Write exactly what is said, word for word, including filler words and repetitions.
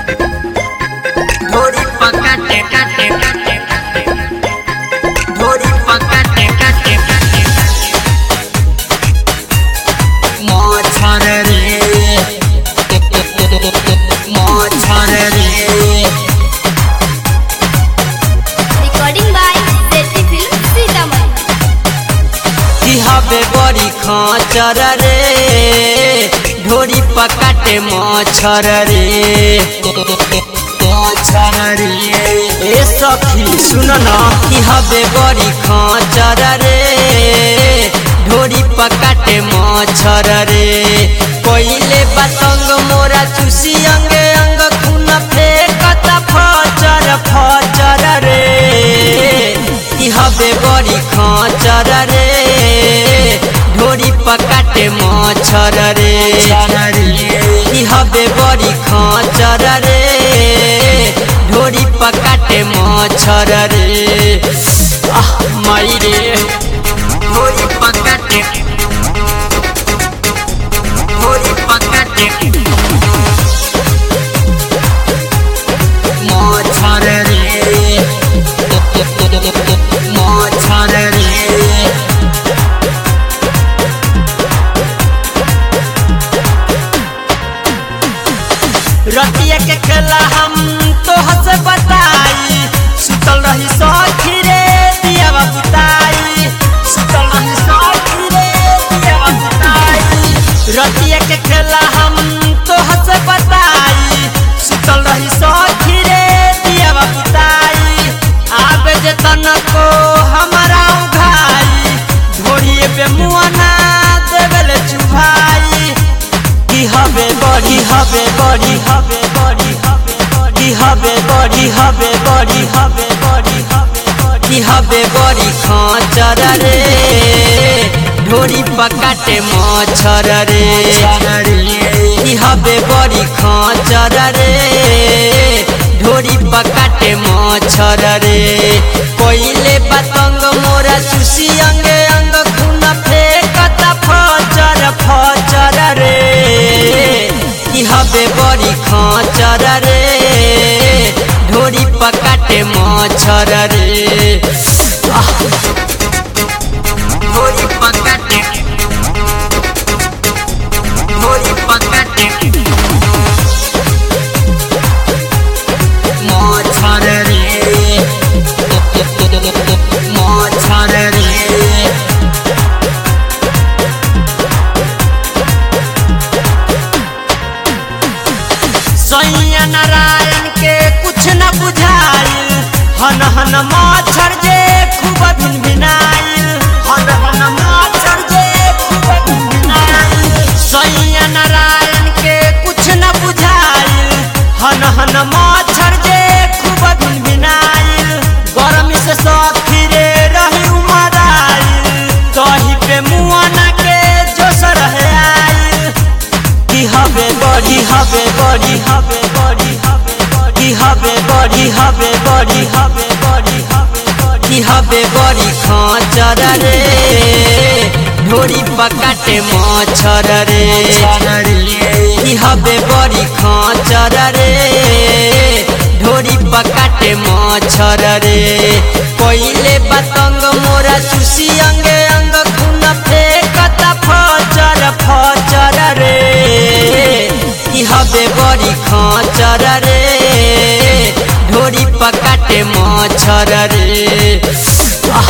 ढोरी पकाटे काटे काटे ढोरी पकाटे काटे काटे मच्छर रे मच्छर रे। Recording by Sethi Film Sitamarhi। हबे बड़ी खाचर रे ढोरी पकाटे मच्छर रे मच्छर रे। ए सखी सुन ना कि हबे बड़ी खाचर रे ढोरी पकाटे मच्छर रे। कोइले पतंग मोरा चूसी अंग अंग खून फेंकता फचर फचर रे। कि हबे बड़ी खाचर रे ढोरी पकाटे मच्छर रे। कि हबे बड़ी खाचर रे ढोरी पकाटे मच्छर रे। आह माई रे ढोरी पकाटे ढोरी पकाटे मच्छर रे मच्छर रे। रतिया के खेला हम तो हंस बताई सुतल रही सखी रे दिया बुताई सुतल रही सखी रे दिया बुताई। रतिया के खेला हम तो हंस बताई सुतल रही सखी रे दिया बुताई। आबे जे तनको हमारा घाई ढोरिए पे मुआना देवल चुभाई। कि हबे बड़ी हबे बड़ी हबे बड़ी हबे बड़ी हबे बड़ी हबे बड़ी हबे बड़ी हबे बड़ी हबे बड़ी खाचर रे ढोरी पकाटे मच्छर रे। कि हबे बड़ी खाचर रे ढोरी पकाटे मच्छर रे। कोइले पतंग मोरा चूसी अंग अंग खून फेंकता फचर फचर रे। कि हबे बड़ी खाचर रे ढोरी पकाटे मच्छर रे। आह ढोरी पकाटे ढोरी पकाटे मच्छर रे मच्छर रे। सैया नारायण के कुछ न बुझाइल हन हन मच्छर जे खूब भिनभिनाइल हन हन मच्छर जे खूब भिनभिनाइल। सैया नारायण के कुछ न बुझाइल हन हन मच्छर जे खूब भिनभिनाइल। गरमी से सखी रे रही उमराइल दही पे मुआना के जोश रहे आइल। कि हबे बड़ी हबे बड़ी हबे बड़ी हबे बड़ी हबे बड़ी हबे बड़ी हबे बड़ी हबे बड़ी हबे बड़ी खाचर रे ढोरी पकाटे मच्छर रे। कि हबे बड़ी खाचर रे ढोरी पकाटे मच्छर रे। कोइले पतंग मोरा चूसी अंग अंग खून फेंकता फचर फचर रे। कि हबे बड़ी खाचर रे ढोरी पकाटे मच्छर रे। आह